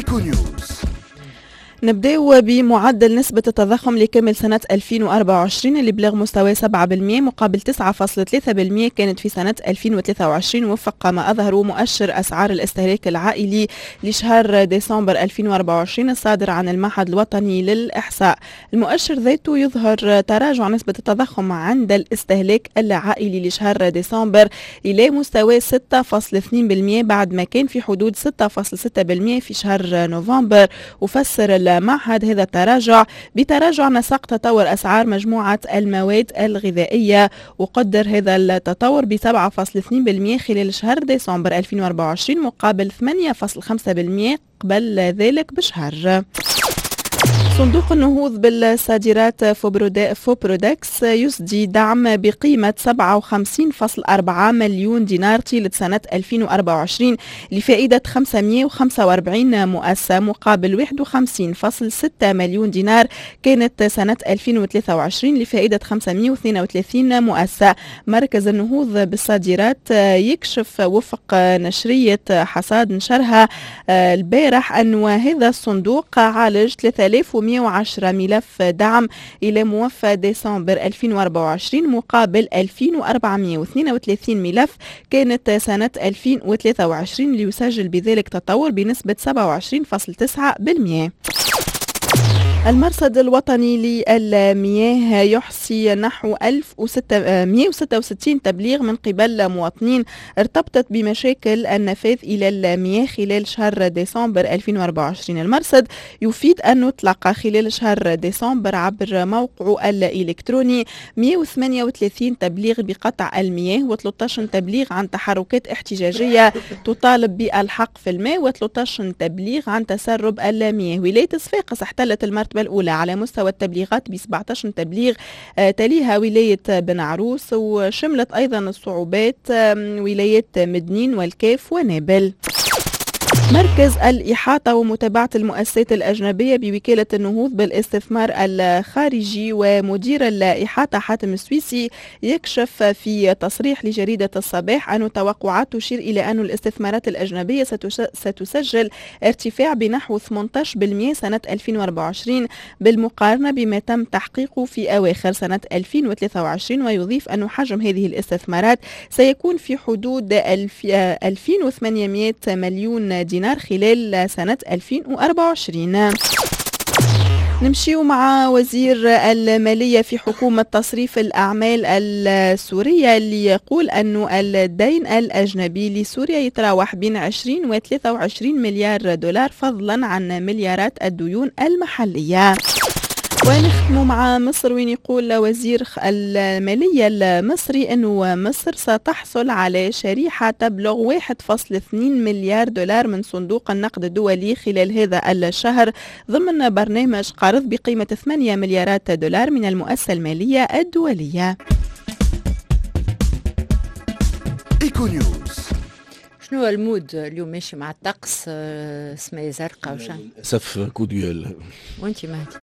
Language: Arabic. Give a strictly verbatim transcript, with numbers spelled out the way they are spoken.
إيكو نيوز. نبدأ بمعدل نسبة التضخم لكامل سنة ألفين وأربعة وعشرين اللي بلغ مستوى سبعة بالمئة مقابل تسعة فاصلة ثلاثة بالمئة كانت في سنة ألفين وثلاثة وعشرين، وفق ما أظهر مؤشر أسعار الاستهلاك العائلي لشهر ديسمبر ألفين وأربعة وعشرين الصادر عن المعهد الوطني للإحصاء. المؤشر ذاته يظهر تراجع نسبة التضخم عند الاستهلاك العائلي لشهر ديسمبر إلى مستوى ستة فاصلة اثنين بالمئة بعد ما كان في حدود ستة فاصلة ستة بالمئة في شهر نوفمبر. وفسر المعهد هذا التراجع بتراجع نسق تطور أسعار مجموعة المواد الغذائية، وقدر هذا التطور ب سبعة فاصلة اثنين بالمئة خلال شهر ديسمبر ألفين وأربعة وعشرين مقابل ثمانية فاصلة خمسة بالمئة قبل ذلك بشهر. صندوق النهوض بالصادرات فوبرودكس يسدي دعم بقيمة سبعة وخمسين فاصلة أربعة مليون دينار طيلة سنة ألفين وأربعة وعشرين لفائدة خمسمئة وخمسة وأربعين مؤسسة مقابل واحد وخمسين فاصلة ستة مليون دينار كانت سنة ألفين وثلاثة وعشرين لفائدة خمسمئة واثنين وثلاثين مؤسسة. مركز النهوض بالصادرات يكشف وفق نشرية حصاد نشرها البارح أن هذا الصندوق عالج ثلاثة آلاف ومئة وعشرة ملف دعم إلى موفى ديسمبر ألفين وأربعة وعشرين مقابل ألفين وأربعمئة واثنين وثلاثين ملف كانت سنة ألفين وثلاثة وعشرين، ليسجل بذلك تطور بنسبة سبعة وعشرين فاصلة تسعة بالمئة. المرصد الوطني للمياه يحصي نحو ألف ومئة وستة وستين تبليغ من قبل مواطنين ارتبطت بمشاكل النفاذ إلى المياه خلال شهر ديسمبر ألفين وأربعة وعشرين. المرصد يفيد أنه تلقى خلال شهر ديسمبر عبر موقعه الإلكتروني مئة وثمانية وثلاثين تبليغ بقطع المياه وثلاثة عشر تبليغ عن تحركات احتجاجية تطالب بالحق في الماء وثلاثة عشر تبليغ عن تسرب المياه. ولاية صفاقس احتلت المرتبة الأولى على مستوى التبليغات ب سبعة عشر تبليغ، تليها ولاية بن عروس، وشملت أيضا الصعوبات ولايات مدنين والكاف ونابل. مركز الإحاطة ومتابعة المؤسسات الأجنبية بوكالة النهوض بالاستثمار الخارجي ومدير الإحاطة حاتم السويسي يكشف في تصريح لجريدة الصباح أن توقعات تشير إلى أن الاستثمارات الأجنبية ستسجل ارتفاع بنحو ثمانية عشر بالمئة سنة ألفين وأربعة وعشرين بالمقارنة بما تم تحقيقه في أواخر سنة ألفين وثلاثة وعشرين. ويضيف أن حجم هذه الاستثمارات سيكون في حدود ألفين وثمانمئة مليون دينار خلال سنة ألفين وأربعة وعشرين. نمشيو مع وزير المالية في حكومة تصريف الأعمال السورية اللي يقول أنه الدين الأجنبي لسوريا يتراوح بين عشرين و ثلاثة وعشرين مليار دولار فضلا عن مليارات الديون المحلية. ونختم مع مصر وين يقول وزير المالية المصري أنه مصر ستحصل على شريحة تبلغ واحد فاصلة اثنين مليار دولار من صندوق النقد الدولي خلال هذا الشهر ضمن برنامج قرض بقيمة ثمانية مليارات دولار من المؤسسة المالية الدولية. إيكو نيوز. شنو المود اليوم ماشي مع الطقس؟ سماء زرقاء وشان للأسف كوديال. وانتي مهدي؟